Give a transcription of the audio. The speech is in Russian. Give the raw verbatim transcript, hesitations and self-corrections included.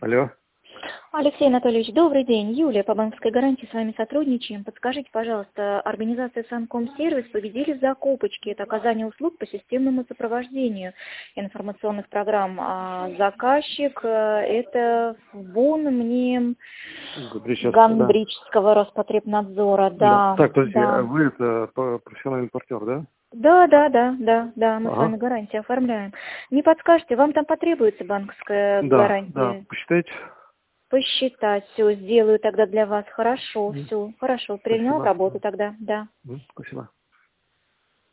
Алло. Алексей Анатольевич, добрый день. Юлия по банковской гарантии с вами сотрудничаем. Подскажите, пожалуйста, организация Санком-сервис победили в закупочке. Это оказание услуг по системному сопровождению информационных программ. А заказчик э, это БУН мне Ганбриджского Роспотребнадзора. Да. Да, Так, подождите, а да. вы это по- профессиональный партнер, да? Да, да, да, да, да, мы с Ага. вами гарантии оформляем. Не подскажете, вам там потребуется банковская Да, да, гарантия? посчитайте. Посчитать, все, сделаю тогда для вас. Хорошо, М, все, хорошо, приняла в Спасибо. работу тогда, да. М, Спасибо.